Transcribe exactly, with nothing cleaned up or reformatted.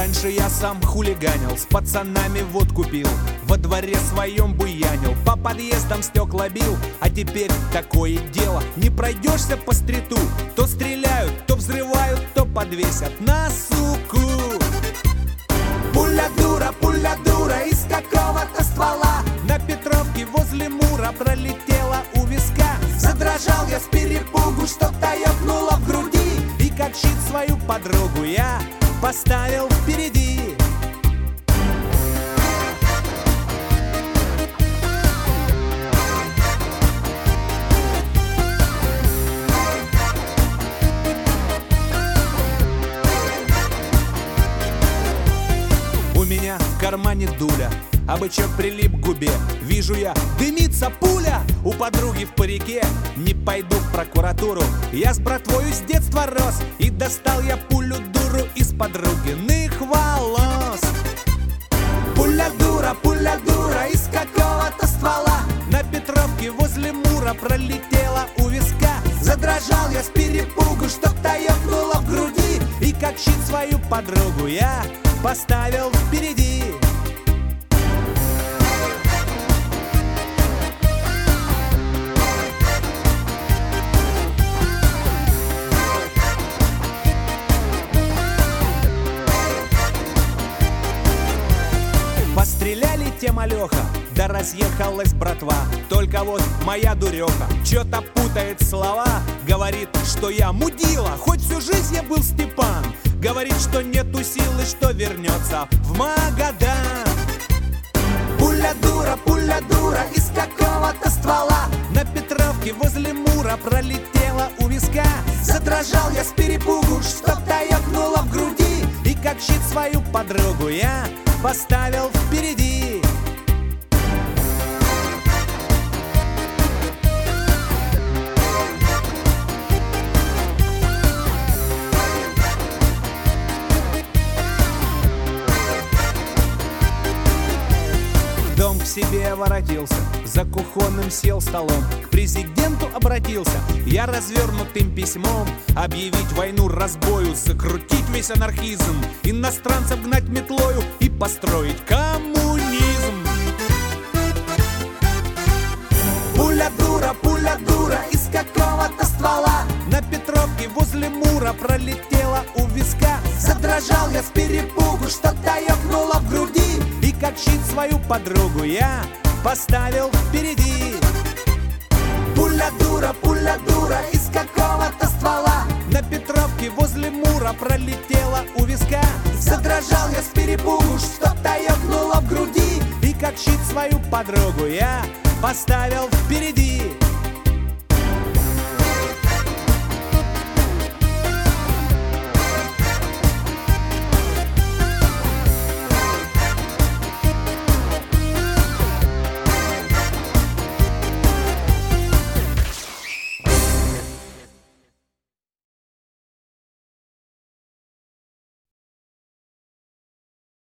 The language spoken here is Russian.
Раньше я сам хулиганил, с пацанами водку пил, во дворе своем буянил, по подъездам стекла бил. А теперь такое дело, не пройдешься по стриту, то стреляют, то взрывают, то подвесят на суку. Пуля дура, пуля дура из какого-то ствола на Петровке возле Мура пролетела у виска. Задрожал я с перепугу, что-то ёкнуло в груди, и как щит свою подругу я поставил впереди. У меня в кармане дуля, а бычок прилип к губе. Вижу я, дымится пуля у подруги в парике. Не пойду в прокуратуру, я с братвою с детства рос, и достал я пулю дуру из подругиных волос. Пуля дура, пуля дура из какого-то ствола на Петровке возле Мура пролетела у виска. Задрожал я с перепугу, что-то ёкнуло в груди, и как щит свою подругу я поставил впереди. Постреляли те малёха, да разъехалась братва. Только вот моя дуреха чё-то путает слова. Говорит, что я мудила, хоть всю жизнь я был Степан. Говорит, что нету силы, что вернется в Магадан. Пуля дура, пуля дура из какого-то ствола на Петровке возле Мура пролетела у виска. Задрожал я с перепугу, что-то ёкнуло в груди, и как щит свою подругу я поставил впереди. В дом к себе воротился, за кухонным сел столом, к президенту обратился я развернутым письмом. Объявить войну разбою, закрутить весь анархизм, иностранцев гнать метлою и построить коммунизм. Пуля дура, пуля дура из какого-то ствола на Петровке возле Мура пролетела у виска. Задрожал я с перепугу, что-то ёкнуло в груди, и как щит свою подругу я поставил впереди. Пуля дура, пуля дура из какого-то ствола на Петровке возле Мура пролетела у виска. Задрожал я с перепугу, что-то ёкнуло в груди, и как щит свою подругу я поставил впереди.